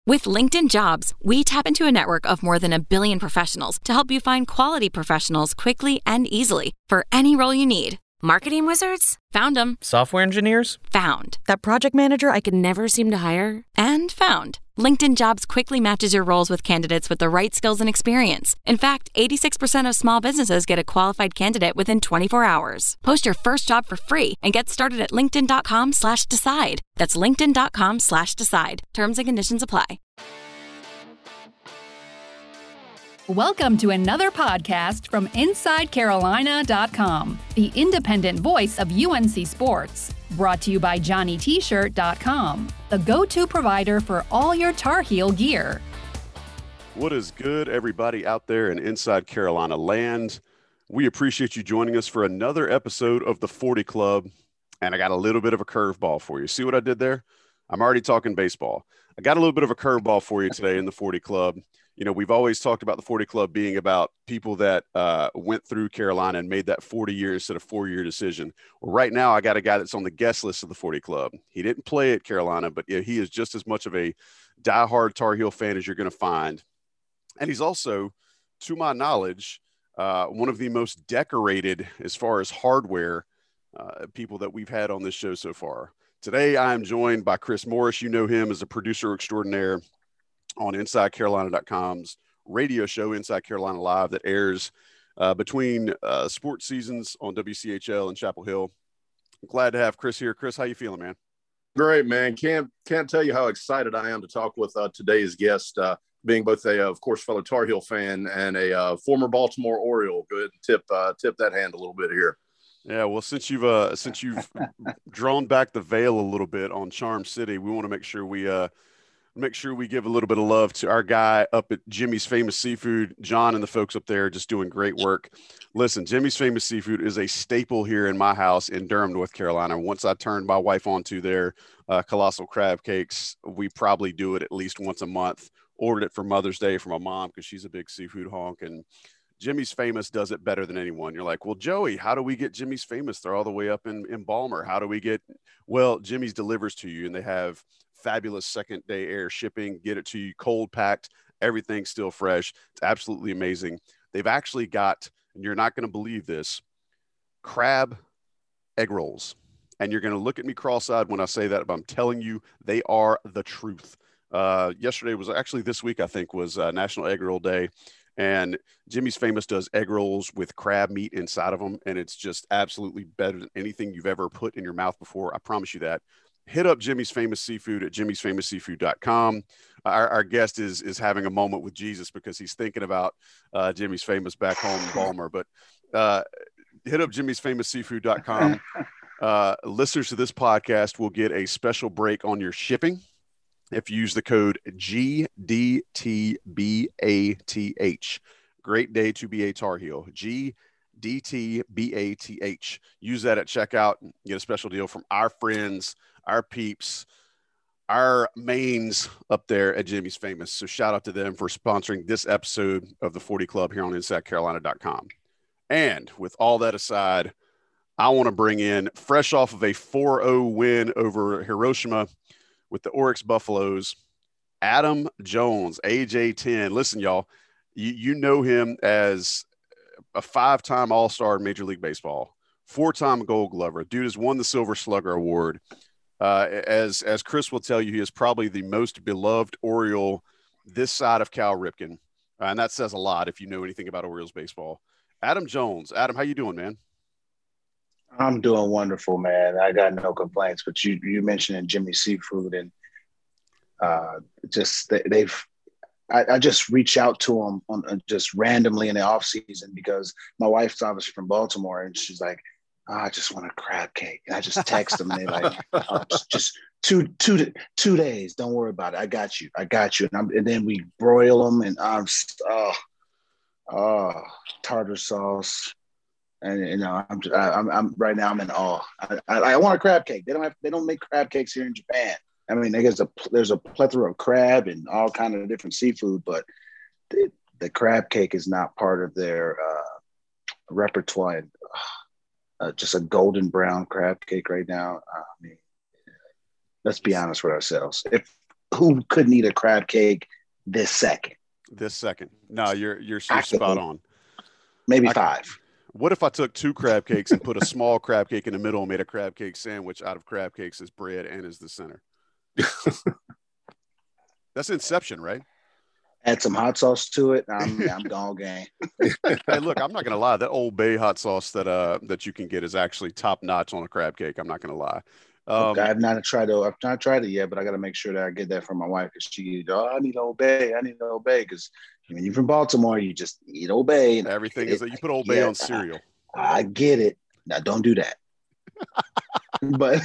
With LinkedIn Jobs, we tap into a network of more than 1 billion professionals to help you find quality professionals quickly and easily for any role you need. Marketing wizards? Found them. Software engineers? Found. That project manager I could never seem to hire? And found. LinkedIn Jobs quickly matches your roles with candidates with the right skills and experience. In fact, 86% of small businesses get a qualified candidate within 24 hours. Post your first job for free and get started at linkedin.com/decide. That's linkedin.com/decide. Terms and conditions apply. Welcome to another podcast from InsideCarolina.com, the independent voice of UNC Sports. Brought to you by JohnnyT-shirt.com, the go-to provider for all your Tar Heel gear. What is good, everybody out there in Inside Carolina land? We appreciate you joining us for another episode of the 40 Club, and I got a little bit of a curveball for you. See what I did there? I'm already talking baseball. I got a little bit of a curveball for you today in the 40 Club. You know, we've always talked about the 40 Club being about people that went through Carolina and made that 40-year instead of 4-year decision. Well, right now, I got a guy that's on the guest list of the 40 Club. He didn't play at Carolina, but he is just as much of a diehard Tar Heel fan as you're going to find. And he's also, to my knowledge, one of the most decorated as far as hardware people that we've had on this show so far. Today, I am joined by Chris Morris. You know him as a producer extraordinaire on InsideCarolina.com's radio show, Inside Carolina Live, that airs between sports seasons on WCHL and Chapel Hill. I'm glad to have Chris here. Chris, how you feeling, man? Great, man. Can't tell you how excited I am to talk with today's guest, being both a, of course, fellow Tar Heel fan and a former Baltimore Oriole. Go ahead and tip that hand a little bit here. Yeah, well, since you've drawn back the veil a little bit on Charm City, we want to make sure we give a little bit of love to our guy up at Jimmy's Famous Seafood. John and the folks up there just doing great work. Listen, Jimmy's Famous Seafood is a staple here in my house in Durham, North Carolina. Once I turned my wife onto their colossal crab cakes, we probably do it at least once a month. Ordered it for Mother's Day for my mom because she's a big seafood honk, and Jimmy's Famous does it better than anyone. You're like, well, Joey, how do we get Jimmy's Famous? They're all the way up in Balmer. How do we get – well, Jimmy's delivers to you, and they have fabulous second-day air shipping, get it to you cold packed, everything's still fresh. It's absolutely amazing. They've actually got, and you're not going to believe this, crab egg rolls. And you're going to look at me cross-eyed when I say that, but I'm telling you, they are the truth. Yesterday was actually this week, I think, was National Egg Roll Day. And Jimmy's Famous does egg rolls with crab meat inside of them, and it's just absolutely better than anything you've ever put in your mouth before. I promise you that. Hit up Jimmy's Famous Seafood at jimmysfamousseafood.com. Our guest is having a moment with Jesus because he's thinking about Jimmy's Famous back home in Balmer. But hit up jimmysfamousseafood.com. Listeners to this podcast will get a special break on your shipping if you use the code GDTBATH. Great day to be a Tar Heel. GDTBATH. Use that at checkout. Get a special deal from our friends, our peeps, our mains up there at Jimmy's Famous. So shout out to them for sponsoring this episode of the 40 Club here on InsideCarolina.com. And with all that aside, I want to bring in, fresh off of a 4-0 win over Hiroshima with the Oryx Buffaloes, Adam Jones, AJ10. Listen, y'all, you know him as a 5-time All-Star in Major League Baseball, 4-time Gold Glover. Dude has won the Silver Slugger Award. As Chris will tell you, he is probably the most beloved Oriole this side of Cal Ripken. And that says a lot if you know anything about Orioles baseball. Adam Jones. Adam, how you doing, man? I'm doing wonderful, man. I got no complaints. But you mentioned Jimmy's Seafood, and I just reach out to them just randomly in the off season because my wife's obviously from Baltimore, and she's like, I just want a crab cake. And I just text them, and they're like, just two days. Don't worry about it. I got you. And then we broil them, and tartar sauce. And you know, I'm right now. I'm in awe. I want a crab cake. They don't make crab cakes here in Japan. I mean, there's a plethora of crab and all kind of different seafood, but the crab cake is not part of their repertoire. Just a golden brown crab cake right now. I mean, let's be honest with ourselves. who couldn't eat a crab cake this second? This second. No, you're spot on. Maybe 5. What if I took 2 crab cakes and put a small crab cake in the middle and made a crab cake sandwich out of crab cakes as bread and as the center? That's Inception, right? Add some hot sauce to it. I'm gone game. Hey, look, I'm not gonna lie. That Old Bay hot sauce that you can get is actually top notch on a crab cake. I'm not gonna lie. Okay, I've not tried it yet, but I got to make sure that I get that from my wife because I need Old Bay. I need Old Bay because when you're from Baltimore, you just eat Old Bay. And everything is that you put Old Bay on cereal. I get it. Now don't do that. but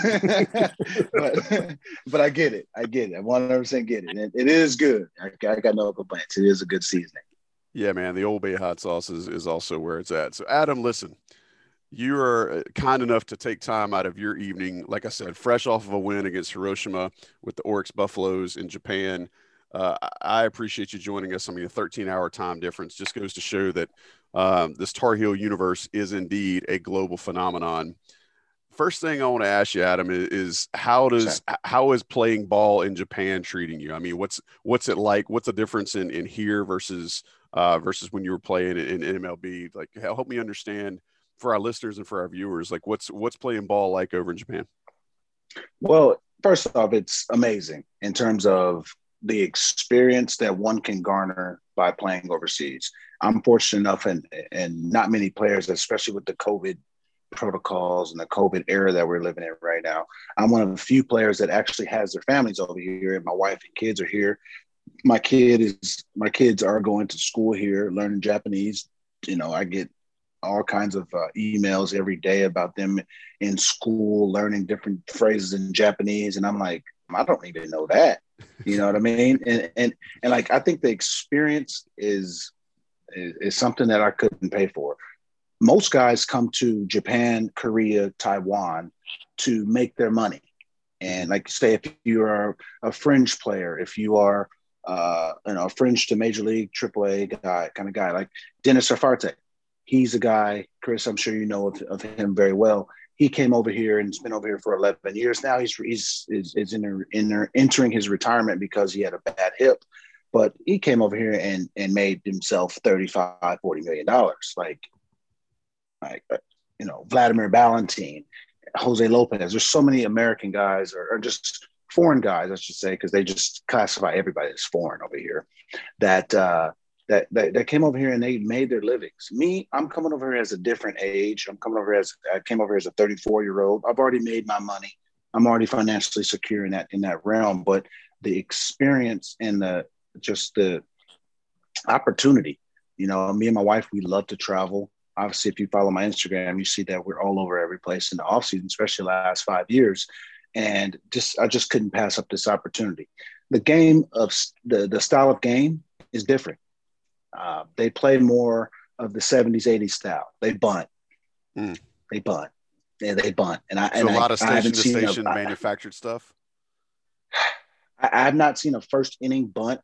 I get it. I 100% get it. And it is good. I got no complaints. It is a good seasoning. Yeah, man. The Old Bay hot sauce is also where it's at. So Adam, listen. You are kind enough to take time out of your evening, like I said, fresh off of a win against Hiroshima with the Oryx Buffaloes in Japan. I appreciate you joining us. I mean, a 13-hour time difference just goes to show that this Tar Heel universe is indeed a global phenomenon. First thing I want to ask you, Adam, is how is playing ball in Japan treating you? I mean, what's it like? What's the difference in here versus when you were playing in MLB? Like, help me understand for our listeners and for our viewers, like what's playing ball like over in Japan? Well, first off, it's amazing in terms of the experience that one can garner by playing overseas. I'm fortunate enough, and not many players, especially with the COVID protocols and the COVID era that we're living in right now. I'm one of the few players that actually has their families over here, and my wife and kids are here. My kids are going to school here, learning Japanese. I get all kinds of emails every day about them in school, learning different phrases in Japanese. And I'm like, I don't even know that. You know what I mean? And like, I think the experience is something that I couldn't pay for. Most guys come to Japan, Korea, Taiwan to make their money. And like, say, if you are a fringe player, if you are, a fringe to Major League, AAA kind of guy, like Dennis Sarfarte. He's a guy, Chris, I'm sure you know of him very well. He came over here and has been over here for 11 years now. He's entering his retirement because he had a bad hip. But he came over here and made himself $35, $40 million. Like Vladimir Valentin, Jose Lopez. There's so many American guys or just foreign guys, I should say, because they just classify everybody as foreign over here, that came over here and they made their livings. Me, I'm coming over here as a different age. I came over here as a 34-year-old. I've already made my money. I'm already financially secure in that realm. But the experience and the opportunity, me and my wife, we love to travel. Obviously, if you follow my Instagram, you see that we're all over every place in the off season, especially the last 5 years. And I just couldn't pass up this opportunity. The game of the style of game is different. They play more of the 70s, 80s style. They bunt. They bunt. Yeah, they bunt. And a lot of station-to-station manufactured stuff? I have not seen a first inning bunt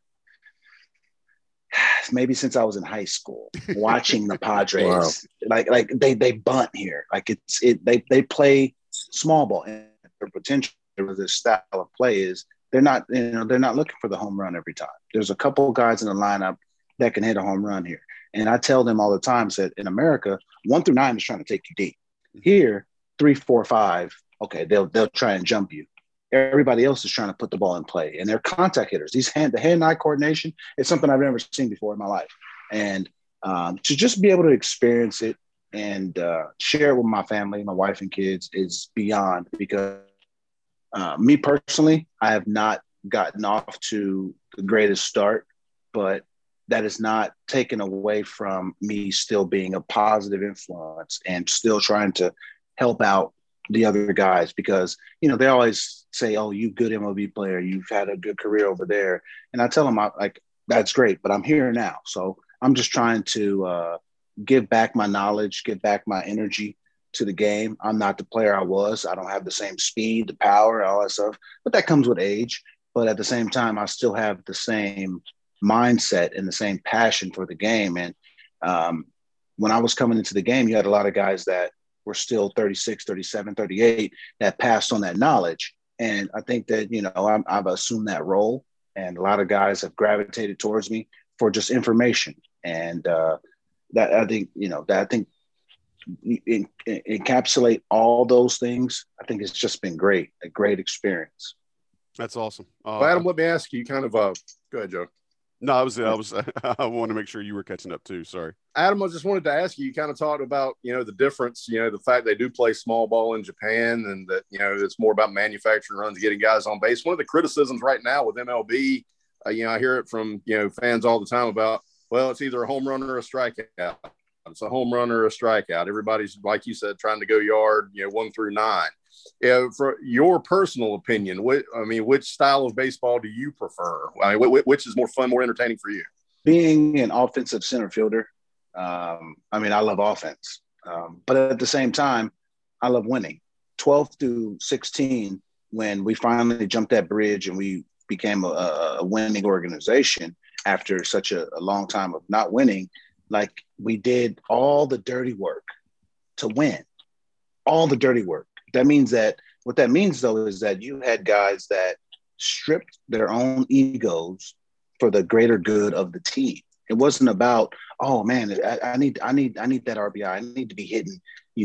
maybe since I was in high school, watching the Padres. Wow. Like they bunt here. Like they play small ball, and their potential with this style of play is they're not looking for the home run every time. There's a couple of guys in the lineup that can hit a home run here. And I tell them all the time that in America, 1 through 9 is trying to take you deep. Here, 3, 4, 5, okay, they'll try and jump you. Everybody else is trying to put the ball in play, and they're contact hitters. The hand-eye coordination is something I've never seen before in my life. And to just be able to experience it and share it with my family, my wife and kids is beyond, because me personally, I have not gotten off to the greatest start, but that is not taken away from me still being a positive influence and still trying to help out the other guys, because, they always say, oh, you good MLB player, you've had a good career over there. And I tell them, that's great, but I'm here now. So I'm just trying to give back my knowledge, give back my energy to the game. I'm not the player I was. I don't have the same speed, the power, all that stuff, but that comes with age. But at the same time, I still have the same mindset and the same passion for the game. And when I was coming into the game, you had a lot of guys that were still 36, 37, 38 that passed on that knowledge. And I think that, I've assumed that role. and a lot of guys have gravitated towards me for just information. And that I think, encapsulate all those things. I think it's just been a great experience. That's awesome. Well, Adam, let me ask you kind of go ahead, Joe. No, I wanted to make sure you were catching up too. Sorry. Adam, I just wanted to ask you kind of talked about, the difference, the fact they do play small ball in Japan, and that, it's more about manufacturing runs, getting guys on base. One of the criticisms right now with MLB, I hear it from, fans all the time about, well, it's either a home run or a strikeout. It's a home run or a strikeout. Everybody's, like you said, trying to go yard, 1 through 9. For your personal opinion, which style of baseball do you prefer? Which is more fun, more entertaining for you? Being an offensive center fielder, I love offense. But at the same time, I love winning. 12 through 16, when we finally jumped that bridge and we became a winning organization after such a long time of not winning, like we did all the dirty work to win, all the dirty work. That means that what that means, though, is that you had guys that stripped their own egos for the greater good of the team. It wasn't about, oh man, I need that RBI. I need to be hitting,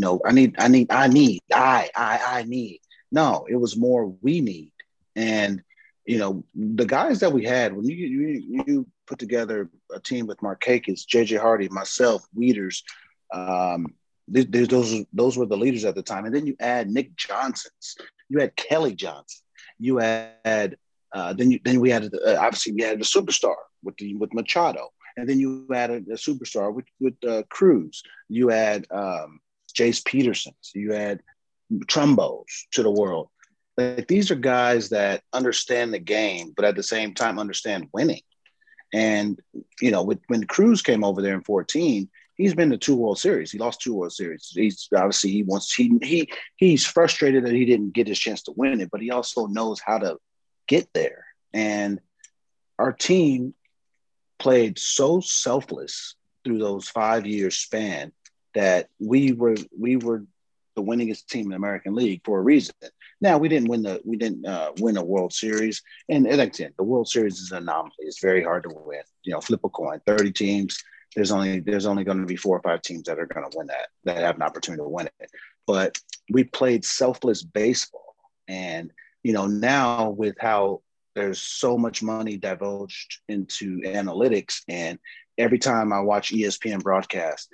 I need. No, it was more we need. And, the guys that we had, when you put together a team with Markakis, JJ Hardy, myself, Wieters, those were the leaders at the time. And then you add Nick Johnsons, you had Kelly Johnson, you had then we had obviously we had the superstar with Machado, and then you added a superstar with Cruz. You had Jace Petersons, you had Trumbos to the world. Like, these are guys that understand the game, but at the same time understand winning. And when Cruz came over there in 2014. He's been to 2 World Series. He lost 2 World Series. He's obviously he's frustrated that he didn't get his chance to win it, but he also knows how to get there. And our team played so selfless through those 5-year span that we were the winningest team in the American League for a reason. Now we didn't win a World Series, and like I said, the World Series is an anomaly. It's very hard to win. Flip a coin. 30 teams. There's only going to be 4 or 5 teams that are going to win that have an opportunity to win it. But we played selfless baseball. And, now with how there's so much money divulged into analytics, and every time I watch ESPN broadcast,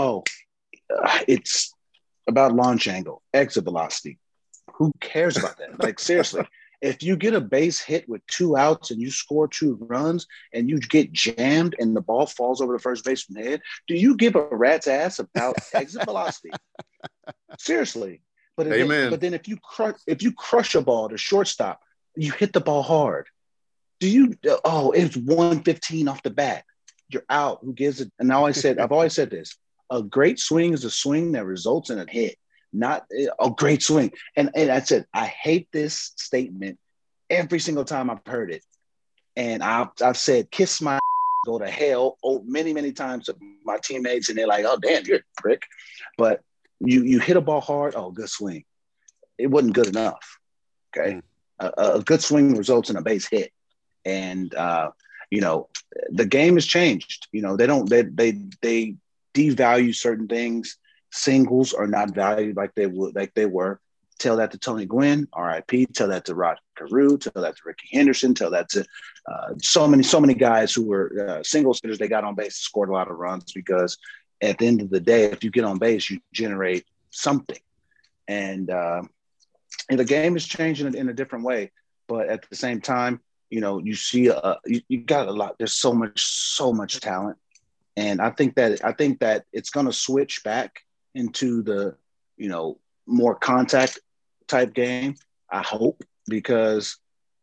it's about launch angle, exit velocity. Who cares about that? Like, seriously. If you get a base hit with 2 outs and you score 2 runs and you get jammed and the ball falls over the first baseman's head, do you give a rat's ass about exit velocity? Seriously. But then if you crush a ball to shortstop, you hit the ball hard. It's 115 off the bat. You're out. Who gives it? And I've always said this: a great swing is a swing that results in a hit. Not a great swing. And I said, I hate this statement every single time I've heard it. And I've said, kiss my go to hell many, many times to my teammates. And they're like, oh, damn, you're a prick. But you hit a ball hard. Oh, good swing. It wasn't good enough. Okay. A good swing results in a base hit. And, the game has changed. They devalue certain things. Singles are not valued like they were. Tell that to Tony Gwynn, RIP. Tell that to Rod Carew. Tell that to Ricky Henderson. Tell that to so many guys who were singles hitters. They got on base, scored a lot of runs, because at the end of the day, if you get on base, you generate something. And the game is changing in a different way. But at the same time, you see you got a lot. There's so much talent, and I think that it's going to switch back into the more contact type game, I hope, because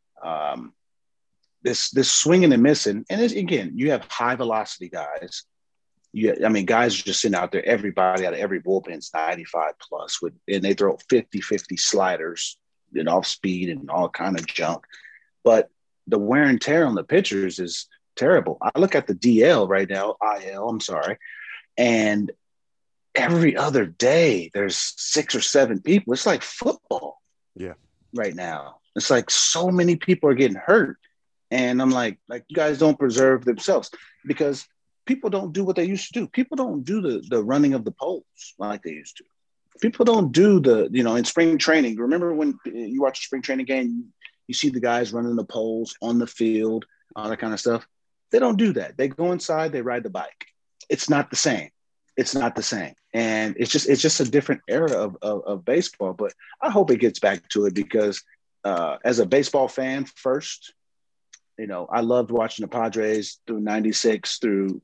this swinging and missing, and again, you have high velocity guys. Guys are just sitting out there. Everybody out of every bullpen's 95 plus, and they throw 50-50 sliders and off speed and all kind of junk. But the wear and tear on the pitchers is terrible. I look at the DL right now, I'm sorry, and every other day there's 6 or 7 people. It's like football. Yeah. Right now. It's like so many people are getting hurt. And I'm like you guys don't preserve themselves because people don't do what they used to do. People don't do the running of the poles like they used to. People don't do in spring training. Remember when you watch a spring training game, you see the guys running the poles on the field, all that kind of stuff. They don't do that. They go inside, they ride the bike. It's not the same. It's not the same. And it's just a different era of baseball. But I hope it gets back to it because as a baseball fan first, I loved watching the Padres through 96 through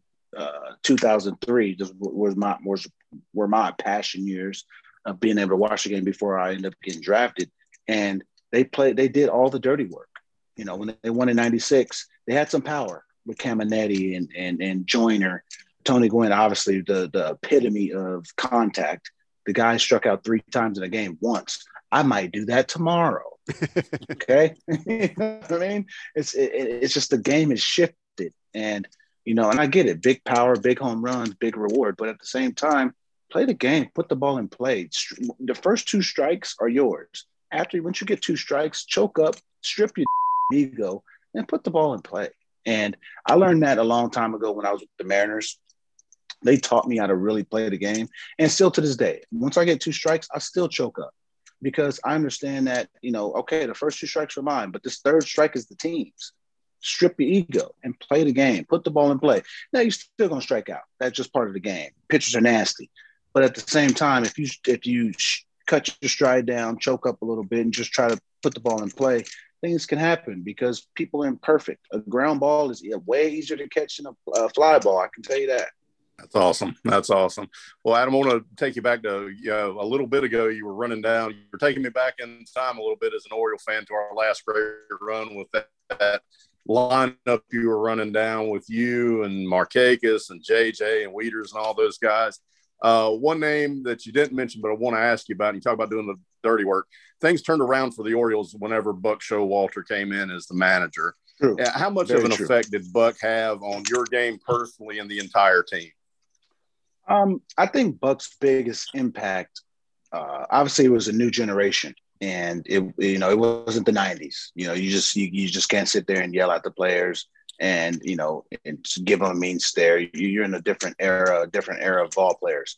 2003. Just were my passion years of being able to watch the game before I ended up getting drafted. And they did all the dirty work. When they won in 96, they had some power with Caminetti and Joyner. Tony Gwynn, obviously the epitome of contact. The guy struck out 3 times in a game once. I might do that tomorrow. Okay. You know what I mean? It's just the game has shifted. And, and I get it. Big power, big home runs, big reward. But at the same time, play the game, put the ball in play. The first 2 strikes are yours. Once you get 2 strikes, choke up, strip your ego, and put the ball in play. And I learned that a long time ago when I was with the Mariners. They taught me how to really play the game. And still to this day, once I get 2 strikes, I still choke up because I understand that, okay, the first 2 strikes are mine, but this 3rd strike is the team's. Strip your ego and play the game. Put the ball in play. Now, you're still going to strike out. That's just part of the game. Pitchers are nasty. But at the same time, if you cut your stride down, choke up a little bit, and just try to put the ball in play, things can happen because people are imperfect. A ground ball is way easier to catch than a fly ball. I can tell you that. That's awesome. That's awesome. Well, Adam, I want to take you back to a little bit ago. You were running down. You were taking me back in time a little bit as an Oriole fan to our last great run with that lineup you were running down with you and Markakis and JJ and Wieters and all those guys. One name that you didn't mention, but I want to ask you about, and you talk about doing the dirty work. Things turned around for the Orioles whenever Buck Showalter came in as the manager. True. How much Very of an true. effect did Buck have on your game personally and the entire team? I think Buck's biggest impact, obviously, it was a new generation, and it wasn't the '90s. You just can't sit there and yell at the players and and give them a mean stare. You're in a different era of ball players.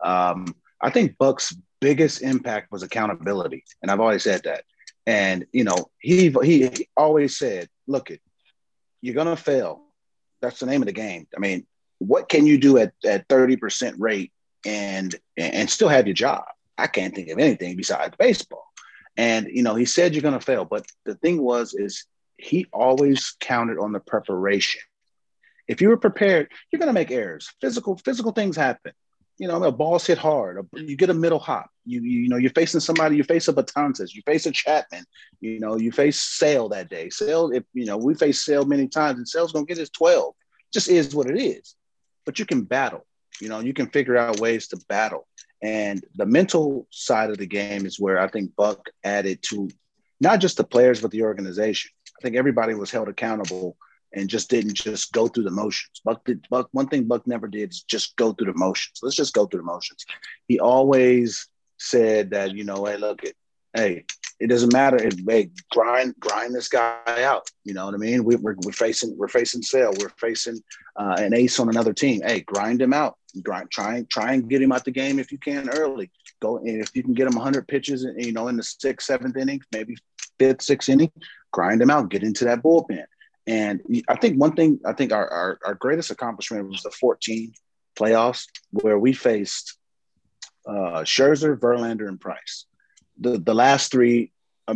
I think Buck's biggest impact was accountability, and I've always said that. And he always said, "Look, you're gonna fail. That's the name of the game. I mean, what can you do at 30% rate and still have your job? I can't think of anything besides baseball." And, he said you're going to fail. But the thing is he always counted on the preparation. If you were prepared, you're going to make errors. Physical things happen. A ball's hit hard. You get a middle hop. You're facing somebody. You face a Betances. You face a Chapman. You face Sale that day. Sale, we face Sale many times, and Sale's going to get his 12. Just is what it is. But you can battle. You can figure out ways to battle. And the mental side of the game is where I think Buck added to not just the players, but the organization. I think everybody was held accountable and didn't go through the motions. One thing Buck never did is just go through the motions. Let's just go through the motions. He always said that, hey, it doesn't matter if grind this guy out. You know what I mean? We're facing Sale. We're facing an ace on another team. Hey, grind him out. Try and get him out the game if you can early. Go, and if you can get him 100 pitches, in the 6th, 7th inning, maybe 5th, 6th inning, grind him out. Get into that bullpen. And I think our greatest accomplishment was the 14 playoffs where we faced Scherzer, Verlander, and Price. The last three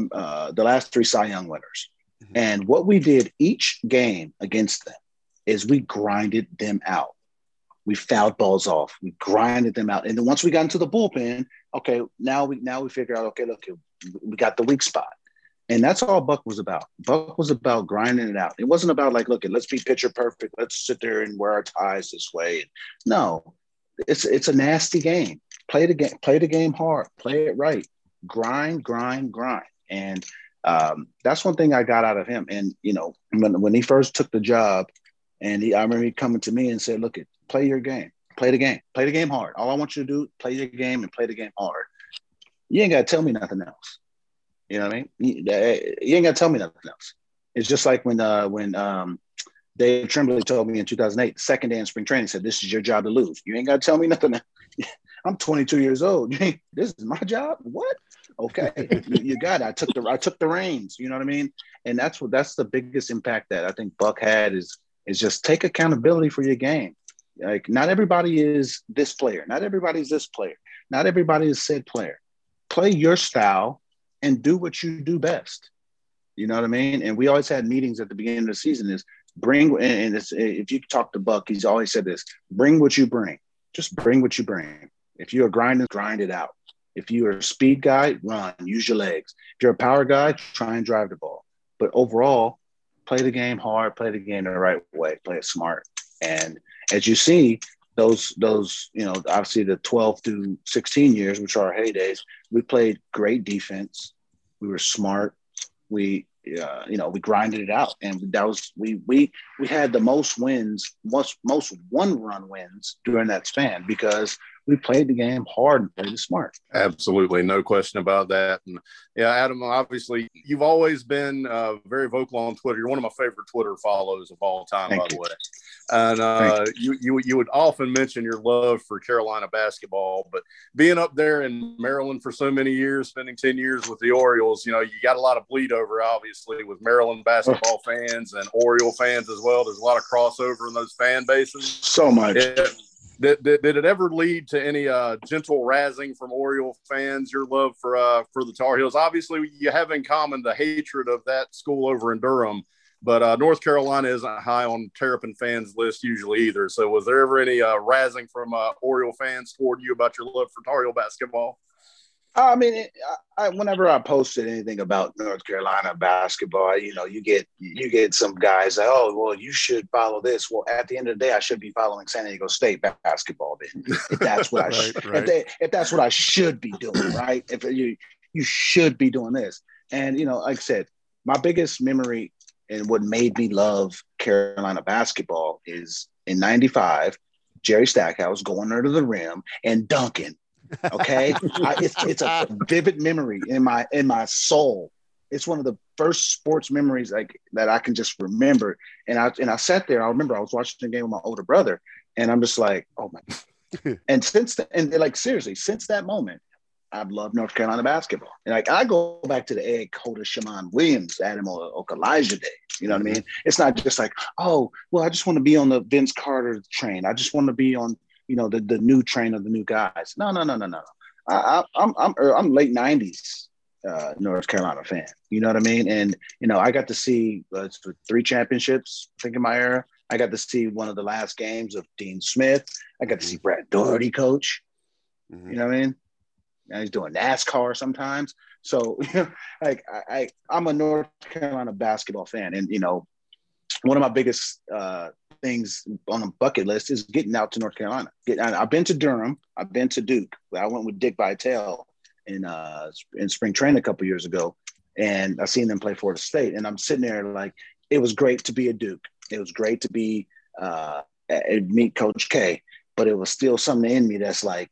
Cy Young winners. Mm-hmm. And what we did each game against them is we grinded them out. We fouled balls off. We grinded them out. And then once we got into the bullpen, okay, now we figure out, okay, look, we got the weak spot. And that's all Buck was about. Buck was about grinding it out. It wasn't about let's be pitcher perfect. Let's sit there and wear our ties this way. No, it's a nasty game. Play the game hard. Play it right. Grind. And that's one thing I got out of him. And, when he first took the job and I remember he coming to me and said, look, play your game, play the game hard. All I want you to do, play your game and play the game hard. You ain't got to tell me nothing else. You know what I mean? You ain't got to tell me nothing else. It's just like when Dave Tremblay told me in 2008, second day in spring training, said, "This is your job to lose. You ain't got to tell me nothing." I'm 22 years old. This is my job. What? Okay, you got it. I took the reins. You know what I mean? And that's the biggest impact that I think Buck had is just take accountability for your game. Like, not everybody is this player. Not everybody's this player. Not everybody is said player. Play your style and do what you do best. You know what I mean? And we always had meetings at the beginning of the season is if you talk to Buck, he's always said this, bring what you bring. Just bring what you bring. If you're a grinder, grind it out. If you're a speed guy, run, use your legs. If you're a power guy, try and drive the ball. But overall, play the game hard, play the game the right way, play it smart. And as you see, those obviously the 12 through 16 years, which are our heydays, we played great defense. We were smart. We grinded it out, and that was we had the most wins, most one-run wins during that span because we played the game hard and played it smart. Absolutely, no question about that. And yeah, Adam, obviously, you've always been very vocal on Twitter. You're one of my favorite Twitter follows of all time, by the way. And you would often mention your love for Carolina basketball, but being up there in Maryland for so many years, spending 10 years with the Orioles, you got a lot of bleed over, obviously, with Maryland basketball fans and Oriole fans as well. There's a lot of crossover in those fan bases. So much. Did it ever lead to any gentle razzing from Oriole fans, your love for the Tar Heels? Obviously, you have in common the hatred of that school over in Durham, but North Carolina isn't high on Terrapin fans' list usually either. So was there ever any razzing from Oriole fans toward you about your love for Tar Heel basketball? I mean, whenever I posted anything about North Carolina basketball, you get some guys like, "Oh, well, you should follow this." Well, at the end of the day, I should be following San Diego State basketball. Then, if that's what if that's what I should be doing, right? If you should be doing this, and like I said, my biggest memory and what made me love Carolina basketball is in '95, Jerry Stackhouse going under the rim and dunking. Okay, it's a vivid memory in my soul. It's one of the first sports memories that I can just remember. And I sat there. I remember I was watching the game with my older brother, and I'm just like, oh my. And since that moment, I've loved North Carolina basketball. And I go back to the Ed Cota, Shammond Williams, Adam Okalaja days. You know what I mean? It's not just like, oh, well, I just want to be on the Vince Carter train. I just want to be on the new train of the new guys. No. I'm late 90s North Carolina fan. You know what I mean? And, I got to see 3 championships, I think, in my era. I got to see one of the last games of Dean Smith. I got to see Brad Daugherty coach. Mm-hmm. You know what I mean? And he's doing NASCAR sometimes. So, I'm a North Carolina basketball fan. And, one of my biggest things on a bucket list is getting out to North Carolina. I've been to Durham. I've been to Duke. I went with Dick Vitale in spring training a couple years ago, and I seen them play Florida State. And I'm sitting there like, it was great to be at Duke. It was great to be meet Coach K, but it was still something in me that's like,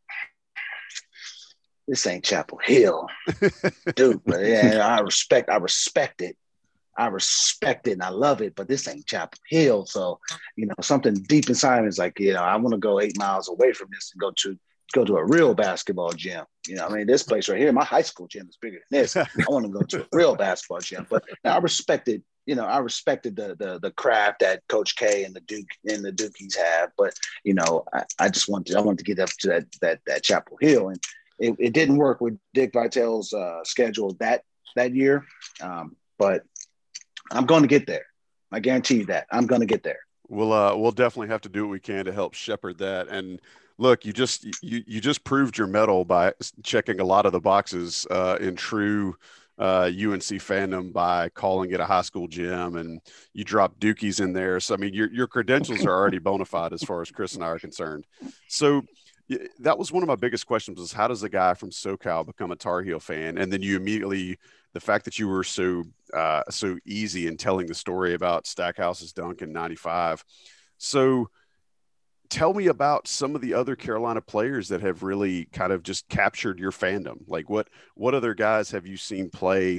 this ain't Chapel Hill, Duke. But yeah, I respect it. And I love it, but this ain't Chapel Hill. So, something deep inside me is like, I want to go 8 miles away from this and go to a real basketball gym. This place right here, my high school gym is bigger than this. I want to go to a real basketball gym. But I respected the craft that Coach K and the Dukies have. But, I wanted to get up to that Chapel Hill. And it didn't work with Dick Vitale's schedule that year. But I'm going to get there. I guarantee you that. I'm going to get there. We'll definitely have to do what we can to help shepherd that. And look, you just proved your mettle by checking a lot of the boxes in true UNC fandom by calling it a high school gym, and you dropped Dookies in there. So, I mean, your credentials are already bona fide as far as Chris and I are concerned. So that was one of my biggest questions was how does a guy from SoCal become a Tar Heel fan? And then you immediately, the fact that you were so easy in telling the story about Stackhouse's dunk in '95. So tell me about some of the other Carolina players that have really kind of just captured your fandom. Like what other guys have you seen play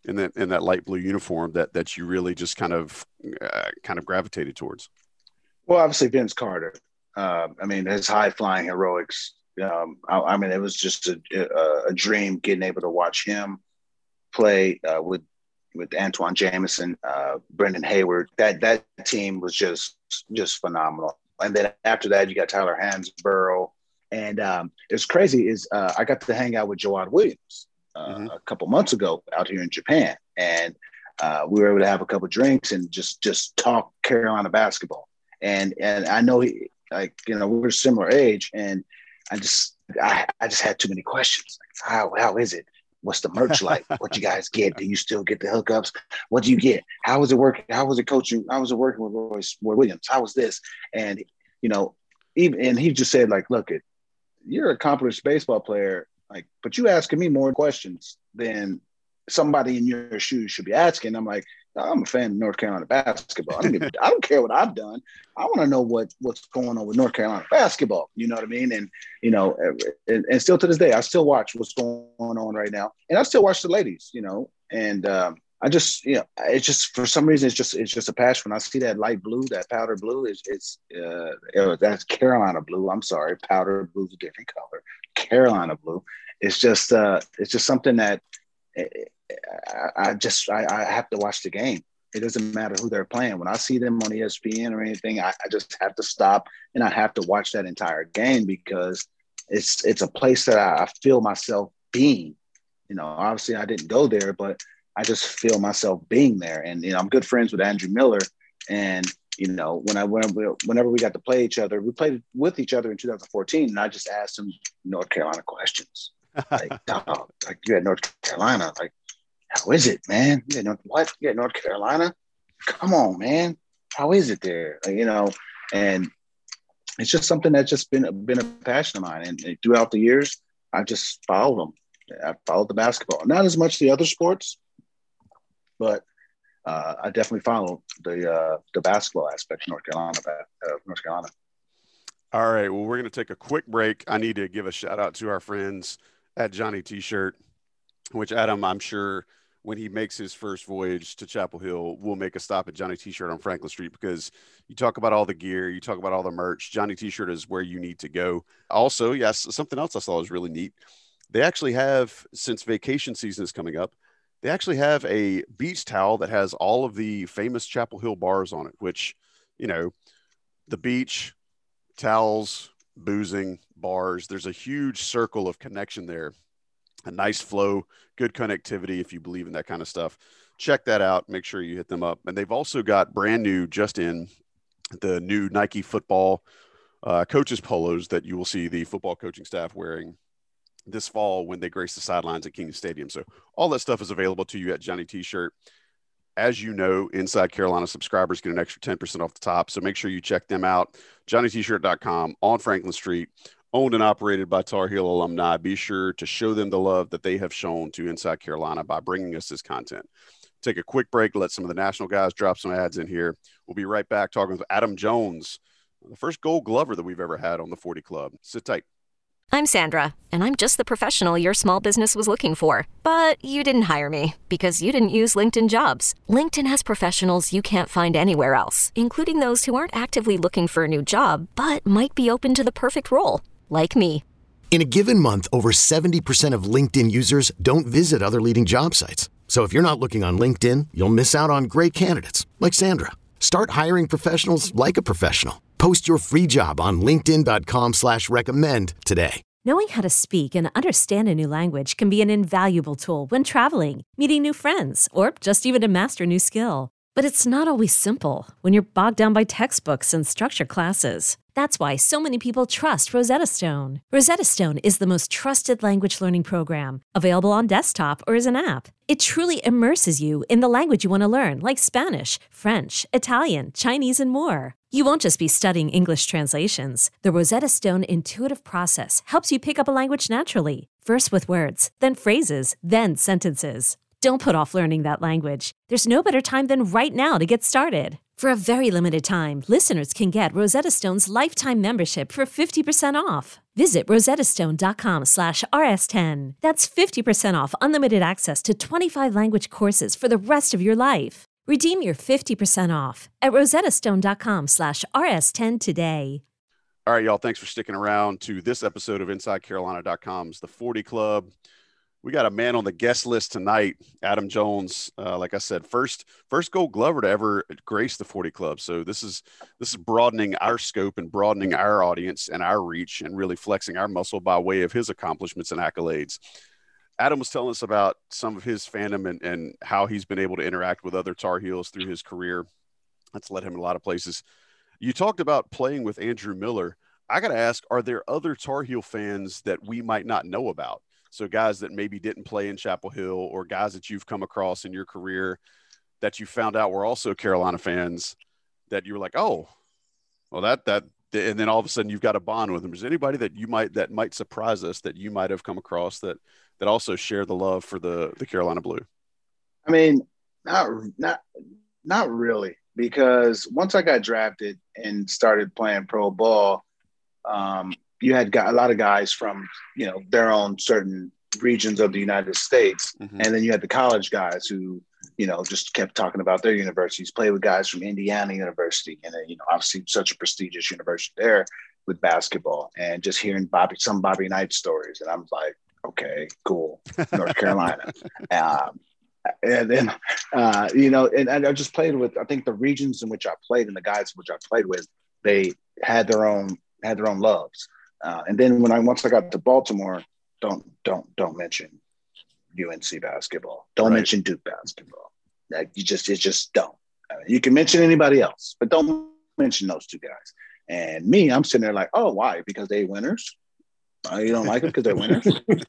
in that light blue uniform that you really just kind of gravitated towards? Well, obviously Vince Carter. I mean, his high flying heroics. I mean, it was just a dream getting able to watch him play with Antoine Jameson, Brendan Hayward. That team was just phenomenal. And then after that, you got Tyler Hansborough. And it's crazy is I got to hang out with Jawad Williams a couple months ago out here in Japan. And we were able to have a couple drinks and just talk Carolina basketball. And I know we're similar age, and I just had too many questions. Like, how is it? What's the merch like? What you guys get? Do you still get the hookups? What do you get? How was it working? How was it coaching? How was it working with Roy Williams? How was this? And and he just said, like, look, you're an accomplished baseball player, like, but you asking me more questions than somebody in your shoes should be asking. I'm like, I'm a fan of North Carolina basketball. I don't care what I've done. I want to know what's going on with North Carolina basketball. You know what I mean? And, and still to this day, I still watch what's going on right now. And I still watch the ladies, and I just, it's just, for some reason, it's just a passion. When I see that light blue, that powder blue, that's Carolina blue. I'm sorry. Powder blue is a different color. Carolina blue. It's just something that, I have to watch the game. It doesn't matter who they're playing. When I see them on ESPN or anything, I just have to stop and I have to watch that entire game, because it's a place that I feel myself being. Obviously I didn't go there, but I just feel myself being there. And I'm good friends with Andrew Miller, and whenever we got to play each other, we played with each other in 2014, and I just asked him North Carolina questions. Like, dog, like, you're at North Carolina, like, how is it, man? You're at North Carolina? Come on, man. How is it there? And it's just something that's just been a passion of mine. And throughout the years, I just followed them. I followed the basketball. Not as much the other sports, but I definitely follow the basketball aspect of North Carolina. All right. Well, we're going to take a quick break. I need to give a shout out to our friends at Johnny T-Shirt, which Adam, I'm sure when he makes his first voyage to Chapel Hill, we'll make a stop at Johnny T-Shirt on Franklin Street, because you talk about all the gear, you talk about all the merch. Johnny T-Shirt is where you need to go. Also, yes, something else I saw was really neat. They actually have, since vacation season is coming up, they actually have a beach towel that has all of the famous Chapel Hill bars on it, which, the beach, towels, boozing, bars, there's a huge circle of connection there. A nice flow, good connectivity if you believe in that kind of stuff. Check that out. Make sure you hit them up. And they've also got brand new, just in, the new Nike football coaches polos that you will see the football coaching staff wearing this fall when they grace the sidelines at King Stadium. So all that stuff is available to you at Johnny T-Shirt. As you know, Inside Carolina subscribers get an extra 10% off the top. So make sure you check them out. JohnnyT-shirt.com on Franklin Street, owned and operated by Tar Heel alumni. Be sure to show them the love that they have shown to Inside Carolina by bringing us this content. Take a quick break. Let some of the national guys drop some ads in here. We'll be right back talking with Adam Jones, the first Gold Glover that we've ever had on the 40 Club. Sit tight. I'm Sandra, and I'm just the professional your small business was looking for. But you didn't hire me because you didn't use LinkedIn Jobs. LinkedIn has professionals you can't find anywhere else, including those who aren't actively looking for a new job, but might be open to the perfect role, like me. In a given month, over 70% of LinkedIn users don't visit other leading job sites. So if you're not looking on LinkedIn, you'll miss out on great candidates like Sandra. Start hiring professionals like a professional. Post your free job on linkedin.com/recommend today. Knowing how to speak and understand a new language can be an invaluable tool when traveling, meeting new friends, or just even to master a new skill. But it's not always simple when you're bogged down by textbooks and structured classes. That's why so many people trust Rosetta Stone. Rosetta Stone is the most trusted language learning program, available on desktop or as an app. It truly immerses you in the language you want to learn, like Spanish, French, Italian, Chinese, and more. You won't just be studying English translations. The Rosetta Stone intuitive process helps you pick up a language naturally, first with words, then phrases, then sentences. Don't put off learning that language. There's no better time than right now to get started. For a very limited time, listeners can get Rosetta Stone's lifetime membership for 50% off. Visit rosettastone.com/rs10. That's 50% off unlimited access to 25 language courses for the rest of your life. Redeem your 50% off at rosettastone.com/rs10 today. All right, y'all. Thanks for sticking around to this episode of InsideCarolina.com's The 40 Club. We got a man on the guest list tonight, Adam Jones. Like I said, first Gold Glover to ever grace the 40 Club. So this is broadening our scope and broadening our audience and our reach and really flexing our muscle by way of his accomplishments and accolades. Adam was telling us about some of his fandom and how he's been able to interact with other Tar Heels through his career. That's led him in a lot of places. You talked about playing with Andrew Miller. I got to ask, are there other Tar Heel fans that we might not know about? So guys that maybe didn't play in Chapel Hill or guys that you've come across in your career that you found out were also Carolina fans that you were like, oh, well, that, and then all of a sudden you've got a bond with them. Is there anybody that might surprise us that you might have come across that also share the love for the Carolina Blue? I mean, not really, because once I got drafted and started playing pro ball, you had got a lot of guys from, their own certain regions of the United States. Mm-hmm. And then you had the college guys who, just kept talking about their universities, played with guys from Indiana University. And then, obviously such a prestigious university there with basketball, and just hearing Bobby Knight stories. And I'm like, okay, cool. North Carolina. And then, and I just played with, I think the regions in which I played and the guys which I played with, they had their own loves. And then once I got to Baltimore, don't mention UNC basketball. Don't mention Duke basketball. Like it's just don't. I mean, you can mention anybody else, but don't mention those two guys. And me, I'm sitting there like, oh, why? Because they winners. You don't like them because they're winners.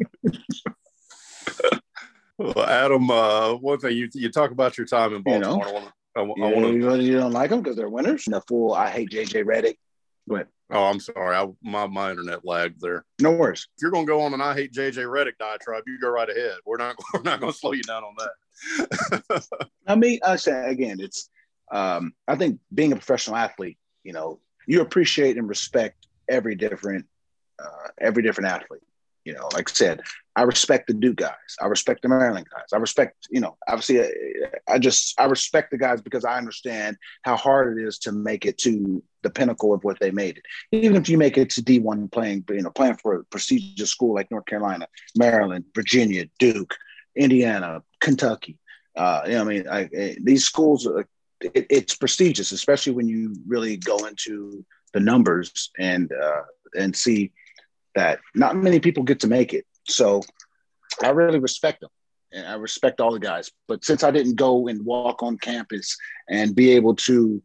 Well, Adam, one thing you talk about your time in Baltimore. You don't like them because they're winners. The fool, I hate JJ Redick. Go ahead. Oh, I'm sorry. My internet lagged there. No worries. If you're going to go on an I hate JJ Redick diatribe, you go right ahead. We're not going to slow you down on that. I mean, I say again, it's I think being a professional athlete, you appreciate and respect every different athlete. Like I said, I respect the Duke guys. I respect the Maryland guys. I respect, obviously, I respect the guys because I understand how hard it is to make it to the pinnacle of what they made it. Even if you make it to D1 playing for a prestigious school like North Carolina, Maryland, Virginia, Duke, Indiana, Kentucky. These schools, it's prestigious, especially when you really go into the numbers and see that not many people get to make it. So I really respect them, and I respect all the guys. But since I didn't go and walk on campus and be able to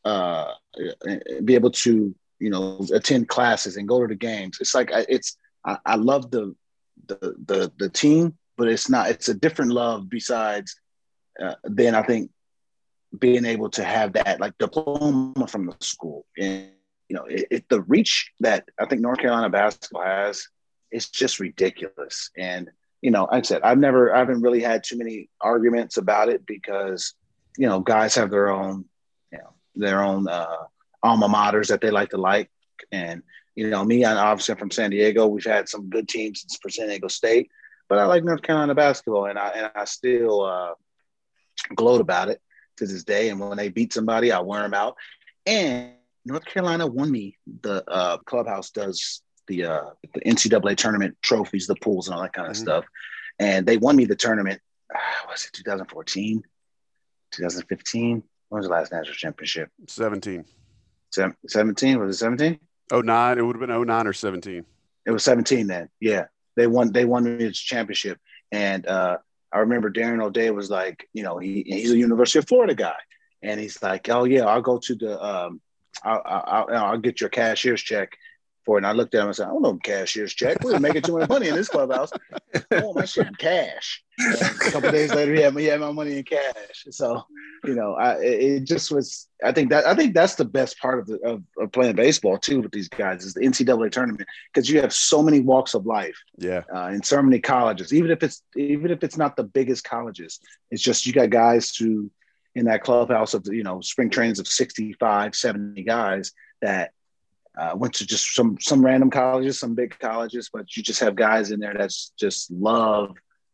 attend classes and go to the games, it's like I love the team, but it's a different love besides than I think being able to have that like diploma from the school. And the reach that I think North Carolina basketball has, it's just ridiculous. And, like I said, I haven't really had too many arguments about it because, guys have their own alma maters that they like. And, me, obviously I'm from San Diego. We've had some good teams for San Diego State, but I like North Carolina basketball, and I still gloat about it to this day. And when they beat somebody, I wear them out. And North Carolina won me. The clubhouse does the NCAA tournament trophies, the pools, and all that kind of stuff. And they won me the tournament. Was it 2014, 2015? When was the last national championship? 17. 17? Was it 17? 09. It would have been 09 or 17. It was 17 then. Yeah, they won me the championship. And I remember Darren O'Day was like, he's a University of Florida guy, and he's like, oh yeah, I'll go to the I'll get your cashier's check for it. And I looked at him and said, I don't know cashier's check. We're making too much money in this clubhouse. I want my shit in cash. And a couple of days later, he had my money in cash. So, it just was. I think that's the best part of playing baseball too with these guys is the NCAA tournament, because you have so many walks of life. Yeah. In so many colleges, even if it's not the biggest colleges, it's just you got guys who, in that clubhouse of, spring trainings of 65, 70 guys that went to just some random colleges, some big colleges, but you just have guys in there that's just love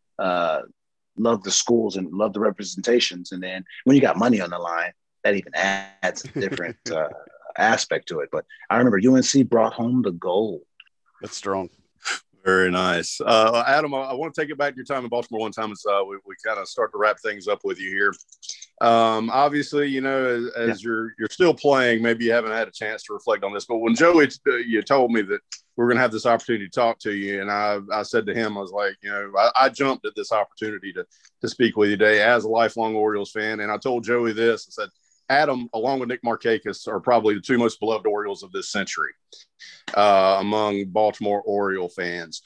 the schools and love the representations. And then when you got money on the line, that even adds a different aspect to it. But I remember UNC brought home the gold. That's strong. Very nice. Adam, I want to take it back to your time in Baltimore one time as we kind of start to wrap things up with you here. Obviously, as you're still playing, maybe you haven't had a chance to reflect on this, but when Joey, you told me that we're going to have this opportunity to talk to you, and I said to him, I was like, I jumped at this opportunity to speak with you today as a lifelong Orioles fan. And I told Joey this, I said, Adam, along with Nick Markakis, are probably the two most beloved Orioles of this century among Baltimore Oriole fans.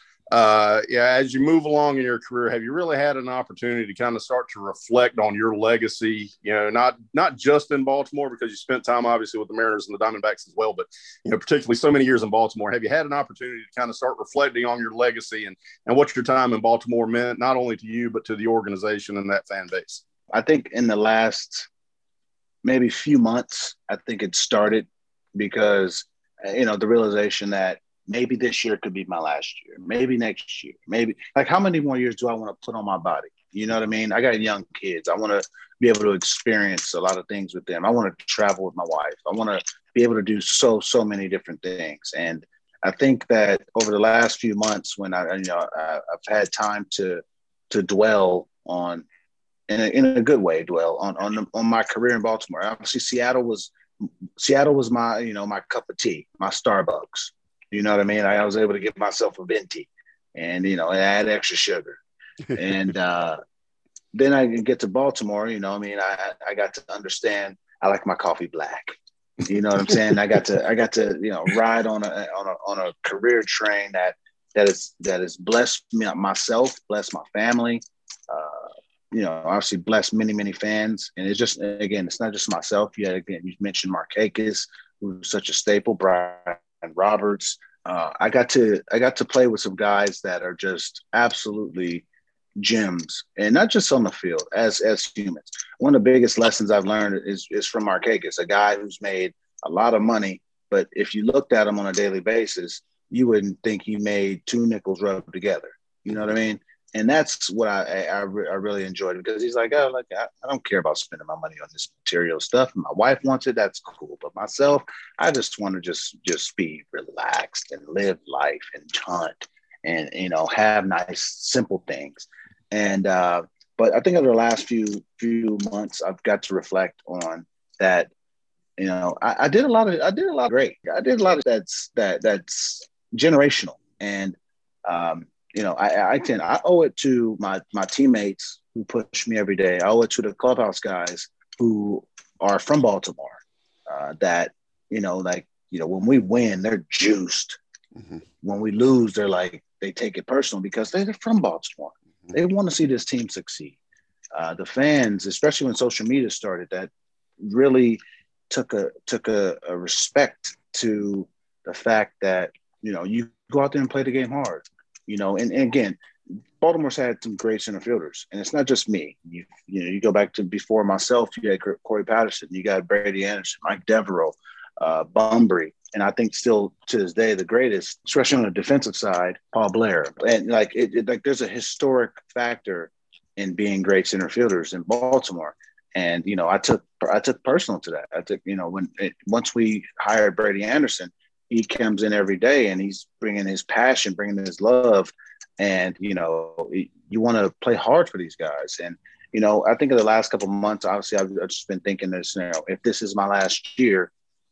As you move along in your career, have you really had an opportunity to kind of start to reflect on your legacy, not just in Baltimore, because you spent time obviously with the Mariners and the Diamondbacks as well, but, particularly so many years in Baltimore. Have you had an opportunity to kind of start reflecting on your legacy and what your time in Baltimore meant, not only to you, but to the organization and that fan base? I think in the last maybe few months, I think it started because, the realization that maybe this year could be my last year, maybe next year, maybe like how many more years do I want to put on my body? You know what I mean? I got young kids. I want to be able to experience a lot of things with them. I want to travel with my wife. I want to be able to do so many different things. And I think that over the last few months when I've had time to dwell on, in a good way, dwell on my career in Baltimore. Obviously, Seattle was my, my cup of tea, my Starbucks. You know what I mean? I was able to get myself a venti and, add extra sugar. And then I get to Baltimore, I got to understand I like my coffee black. You know what I'm saying? I got to, ride on a career train that has blessed me, myself, blessed my family, obviously blessed many, many fans. And it's just, again, it's not just myself. You mentioned Markakis, who's such a staple, Brian Roberts. I got to play with some guys that are just absolutely gems, and not just on the field, as humans. One of the biggest lessons I've learned is from Markakis, a guy who's made a lot of money, but if you looked at him on a daily basis, you wouldn't think he made two nickels rubbed together. You know what I mean? And that's what I really enjoyed, because he's like, I don't care about spending my money on this material stuff. My wife wants it, that's cool. But myself, I just want to just be relaxed and live life and hunt and, have nice, simple things. And but I think over the last few months, I've got to reflect on that. I did a lot of great. I did a lot of that's generational. And I owe it to my teammates who push me every day. I owe it to the clubhouse guys who are from Baltimore. When we win, they're juiced. Mm-hmm. When we lose, they're like, they take it personal because they're from Baltimore. Mm-hmm. They want to see this team succeed. The fans, especially when social media started, that really took a respect to the fact that, you go out there and play the game hard. And again, Baltimore's had some great center fielders, and it's not just me. You go back to before myself, you had Corey Patterson, you got Brady Anderson, Mike Devereaux, Bunbury, and I think still to this day the greatest, especially on the defensive side, Paul Blair. And there's a historic factor in being great center fielders in Baltimore. And I took personal to that. Once we hired Brady Anderson, he comes in every day and he's bringing his passion, bringing his love. And, you want to play hard for these guys. And, I think in the last couple of months, obviously I've just been thinking this, if this is my last year,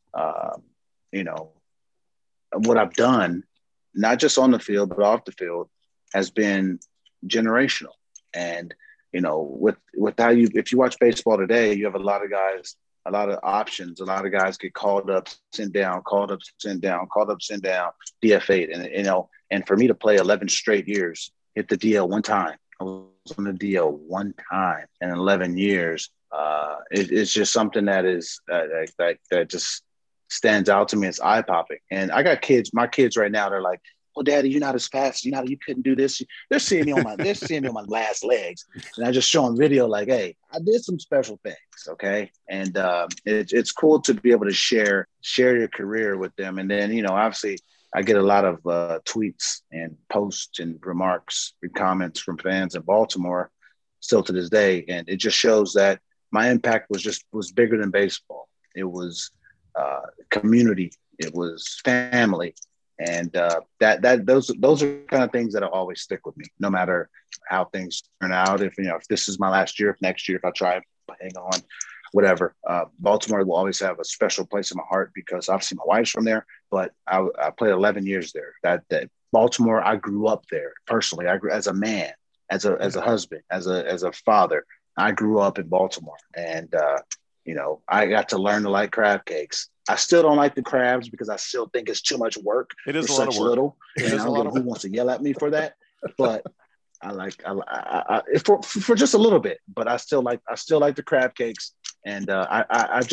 what I've done, not just on the field, but off the field, has been generational. And, with how if you watch baseball today, you have a lot of guys, a lot of options. A lot of guys get called up, sent down, called up, sent down, called up, sent down, DFA'd. And, and for me to play 11 straight years, hit the DL one time. I was on the DL one time in 11 years. It's just something that is that just stands out to me. It's eye popping. And I got kids. My kids right now, they're like, "Oh, Daddy, you're not as fast. You couldn't do this." They're seeing me on my last legs, and I just show them video like, "Hey, I did some special things, okay?" And it's cool to be able to share your career with them. And then, obviously, I get a lot of tweets and posts and remarks and comments from fans in Baltimore still to this day, and it just shows that my impact was bigger than baseball. It was community, it was family, and those are kind of things that'll always stick with me, no matter how things turn out. If this is my last year, if next year, if I try hang on, whatever. Baltimore will always have a special place in my heart because obviously my wife's from there, but I played 11 years there. That Baltimore, I grew up there personally. I grew as a man, as a husband, as a father. I grew up in Baltimore, and I got to learn to like crab cakes. I still don't like the crabs because I still think it's too much work. It is a lot of work. Little, and I don't know who wants to yell at me for that, but I for just a little bit. But I still like the crab cakes, and I've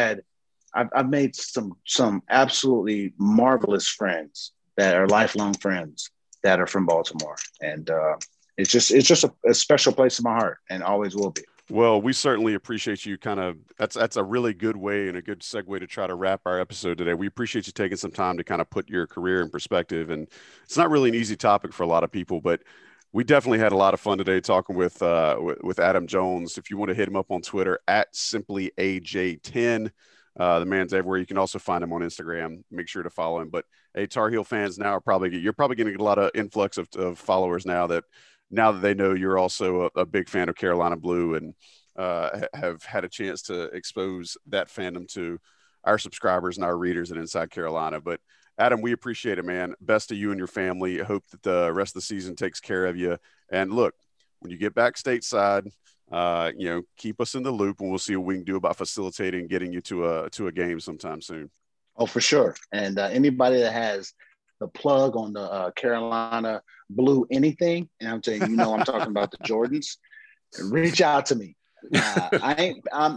made some absolutely marvelous friends that are lifelong friends that are from Baltimore, and it's just a special place in my heart, and always will be. Well, we certainly appreciate you. That's a really good way and a good segue to try to wrap our episode today. We appreciate you taking some time to kind of put your career in perspective. And it's not really an easy topic for a lot of people, but we definitely had a lot of fun today talking with Adam Jones. If you want to hit him up on Twitter at simplyaj10, the man's everywhere. You can also find him on Instagram. Make sure to follow him. But hey, Tar Heel fans you're probably going to get a lot of influx of followers now that they know you're also a big fan of Carolina Blue and have had a chance to expose that fandom to our subscribers and our readers at Inside Carolina. But Adam, we appreciate it, man. Best to you and your family. I hope that the rest of the season takes care of you. And look, when you get back stateside, keep us in the loop, and we'll see what we can do about facilitating and getting you to a game sometime soon. Oh, for sure. And anybody that has the plug on the Carolina Blue anything, and I'm telling you, I'm talking about the Jordans, reach out to me. I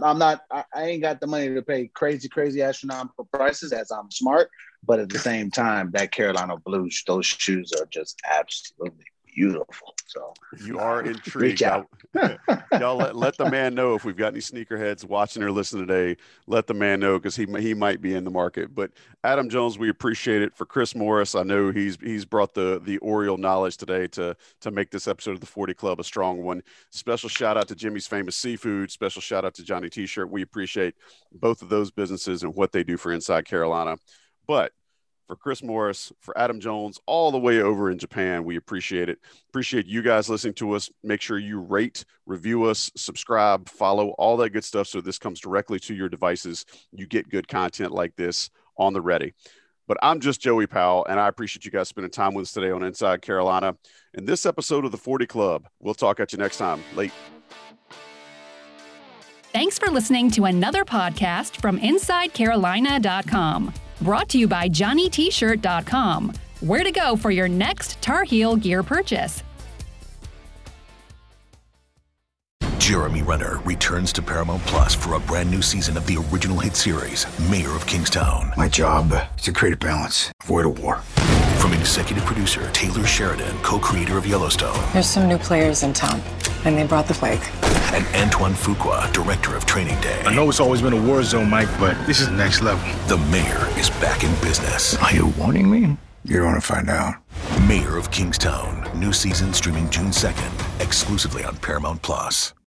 ain't got the money to pay crazy astronomical prices, as I'm smart, but at the same time, that Carolina Blue, those shoes are just absolutely beautiful. So you are intrigued. Reach out. Y'all let the man know if we've got any sneakerheads watching or listening today. Let the man know, because he might be in the market. But Adam Jones, we appreciate it. For Chris Morris, I know he's brought the Oriole knowledge today to make this episode of the 40 Club a strong one. Special shout out to Jimmy's Famous Seafood. Special shout out to Johnny T-Shirt. We appreciate both of those businesses and what they do for Inside Carolina. But for Chris Morris, for Adam Jones, all the way over in Japan, we appreciate it. Appreciate you guys listening to us. Make sure you rate, review us, subscribe, follow, all that good stuff, so this comes directly to your devices. You get good content like this on the ready. But I'm just Joey Powell, and I appreciate you guys spending time with us today on Inside Carolina. In this episode of the 40 Club, we'll talk at you next time. Late. Thanks for listening to another podcast from InsideCarolina.com. Brought to you by JohnnyT-Shirt.com. Where to go for your next Tar Heel gear purchase. Jeremy Renner returns to Paramount Plus for a brand new season of the original hit series, Mayor of Kingstown. My job is to create a balance, avoid a war. From executive producer Taylor Sheridan, co-creator of Yellowstone. There's some new players in town, and they brought the plague. And Antoine Fuqua, director of Training Day. I know it's always been a war zone, Mike, but this is next level. The Mayor is back in business. Are you warning me? You're going to find out. Mayor of Kingstown. New season streaming June 2nd, exclusively on Paramount Plus.